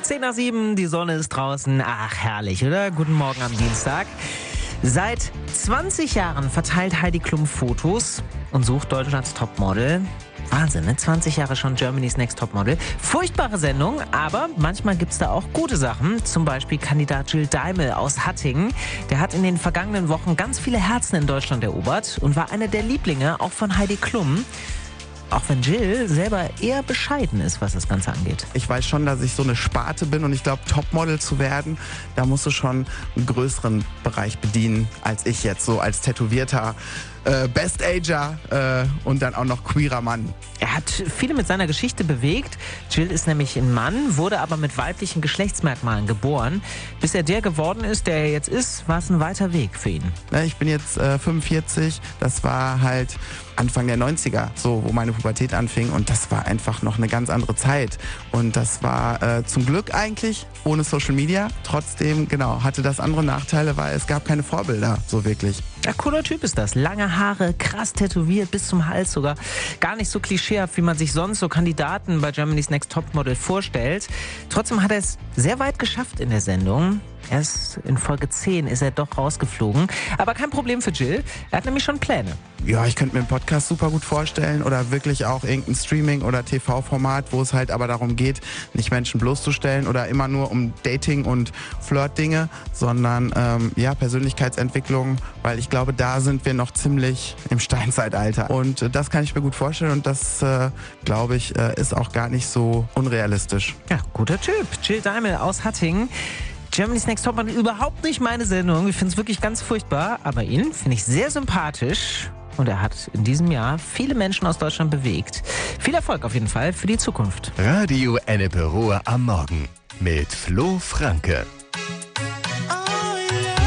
10 nach 7, die Sonne ist draußen. Ach, herrlich, oder? Guten Morgen am Dienstag. Seit 20 Jahren verteilt Heidi Klum Fotos und sucht Deutschlands Topmodel. Wahnsinn, ne? 20 Jahre schon Germany's Next Topmodel. Furchtbare Sendung, aber manchmal gibt's da auch gute Sachen. Zum Beispiel Kandidat Jill Daimel aus Hattingen. Der hat in den vergangenen Wochen ganz viele Herzen in Deutschland erobert und war einer der Lieblinge auch von Heidi Klum. Auch wenn Jill selber eher bescheiden ist, was das Ganze angeht. Ich weiß schon, dass ich so eine Sparte bin und ich glaube, Topmodel zu werden, da musst du schon einen größeren Bereich bedienen als ich jetzt, so als tätowierter Best-Ager und dann auch noch queerer Mann. Er hat viele mit seiner Geschichte bewegt. Jill ist nämlich ein Mann, wurde aber mit weiblichen Geschlechtsmerkmalen geboren. Bis er der geworden ist, der er jetzt ist, war es ein weiter Weg für ihn. Ich bin jetzt 45, das war halt Anfang der 90er, so wo meine Pubertät anfing und das war einfach noch eine ganz andere Zeit. Und das war zum Glück eigentlich ohne Social Media. Trotzdem, genau, hatte das andere Nachteile, weil es gab keine Vorbilder, so wirklich. Ja, cooler Typ ist das. Lange Haare, krass tätowiert, bis zum Hals sogar. Gar nicht so klischeehaft, wie man sich sonst so Kandidaten bei Germany's Next Topmodel vorstellt. Trotzdem hat er es sehr weit geschafft in der Sendung. Erst in Folge 10 ist er doch rausgeflogen. Aber kein Problem für Jill. Er hat nämlich schon Pläne. Ja, ich könnte mir einen Podcast super gut vorstellen oder wirklich auch irgendein Streaming- oder TV-Format, wo es halt aber darum geht, nicht Menschen bloßzustellen oder immer nur um Dating- und Flirt-Dinge, sondern Persönlichkeitsentwicklung, weil ich glaube, da sind wir noch ziemlich im Steinzeitalter. Und das kann ich mir gut vorstellen und das, glaube ich, ist auch gar nicht so unrealistisch. Ja, guter Typ. Jill Daimel aus Hattingen. Germany's Next Topmodel überhaupt nicht meine Sendung. Ich finde es wirklich ganz furchtbar. Aber ihn finde ich sehr sympathisch. Und er hat in diesem Jahr viele Menschen aus Deutschland bewegt. Viel Erfolg auf jeden Fall für die Zukunft. Radio Ennepe Ruhr am Morgen mit Flo Franke.